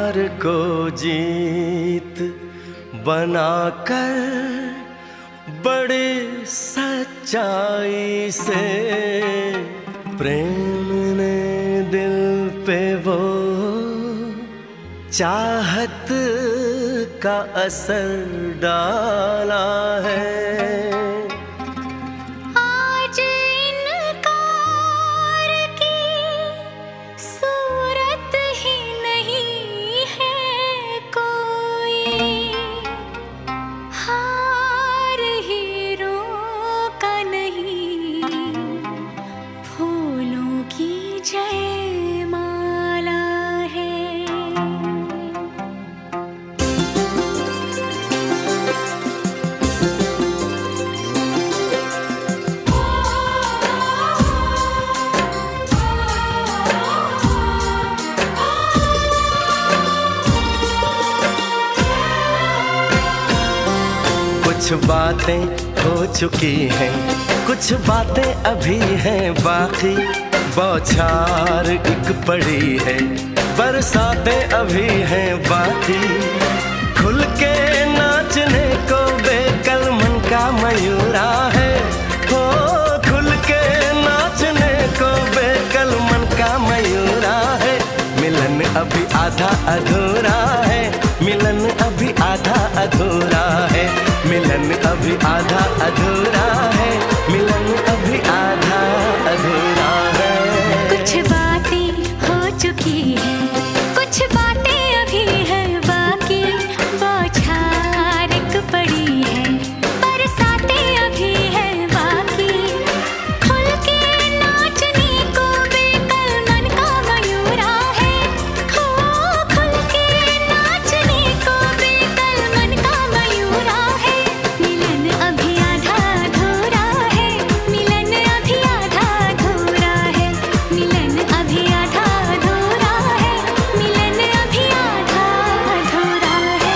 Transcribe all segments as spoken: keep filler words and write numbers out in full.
प्यार को जीत बनाकर बड़ी सच्चाई से प्रेम ने दिल पे वो चाहत का असर डाला है। कुछ बातें हो चुकी हैं, कुछ बातें अभी हैं बाकी, बौछार एक पड़ी है, बरसातें अभी हैं बाकी। खुल के नाचने को बेकल मन का मयूरा है, हो खुल के नाचने को बेकल मन का मयूरा है। मिलन अभी आधा अधूरा है, मिलन अभी आधा अधूरा है, मिलन अभी आधा अधूरा है, मिलन अभी आधा अधूरा है। कुछ बातें हो चुकी हैं, कुछ बातें अभी हैं बाकी, बौछार एक पड़ी है, बरसातें अभी हैं बाकी। खुल के नाचने को बेकल मन का मयूरा है, हो खुल के नाचने को बेकल मन का मयूरा है। मिलन अभी आधा अधूरा है, मिलन अभी आधा अधूरा है, मिलन अभी आधा अधूरा है, मिलन अभी आधा अधूरा है।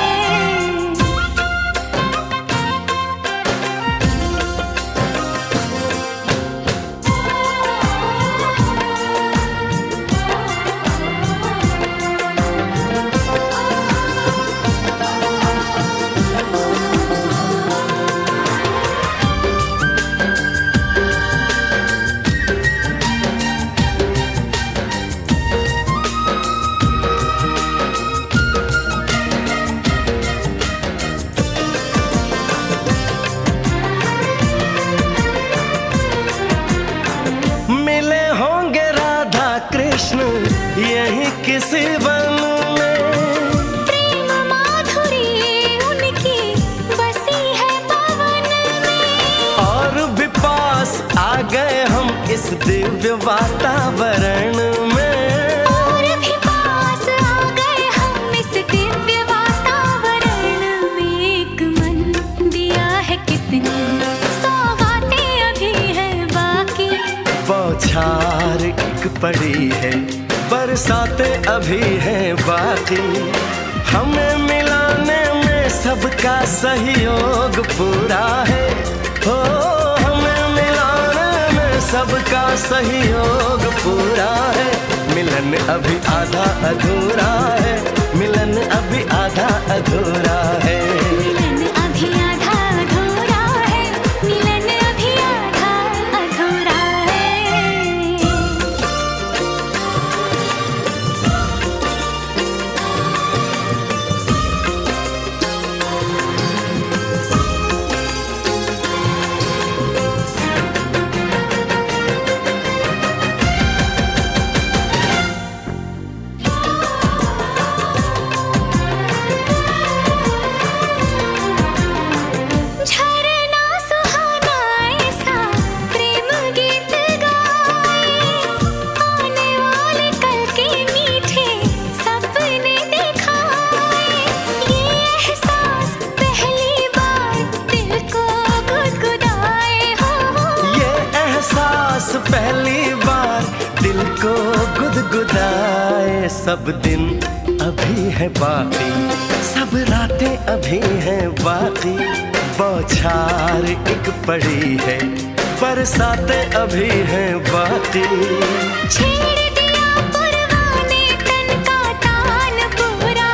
मिले होंगे राधा कृष्ण यही किसी वन में, प्रेम माधुरी उनकी बसी है पवन में, और भी पास आ गए हम इस दिव्य वातावरण में। और भी पास आ गए हम इस दिव्य वातावरण में। एक मन दिया है कितनी सौगातें अभी हैं बाकी, बौछार एक पड़ी है, बरसातें अभी हैं बाकी। हमें मिलाने में सबका सहयोग पूरा है, हो हमें मिलाने में सबका सहयोग पूरा है। मिलन अभी आधा अधूरा है, मिलन अभी आधा अधूरा है। मिलन अभी आधा अधूरा है, मिलन अभी आधा अधूरा है। झरना सुहाना ऐसा प्रेम गीत गाए, आने वाले कल के मीठे सपने दिखाए। ये एहसास पहली बार दिल को गुदगुदाए, हो ये एहसास पहली बार दिल को गुदगुदाए। सब दिन अभी है बाकी, सब रातें अभी हैं बाकी, बौछार एक पड़ी है, बरसातें अभी हैं बाकी। छेड़ दिया पुरवाने तन का तान पूरा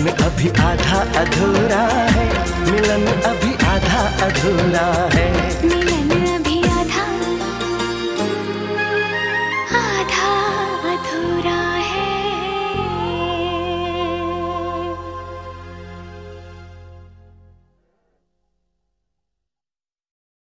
मिलन अभी आधा अधूरा है, मिलन अभी आधा अधूरा है। मिलन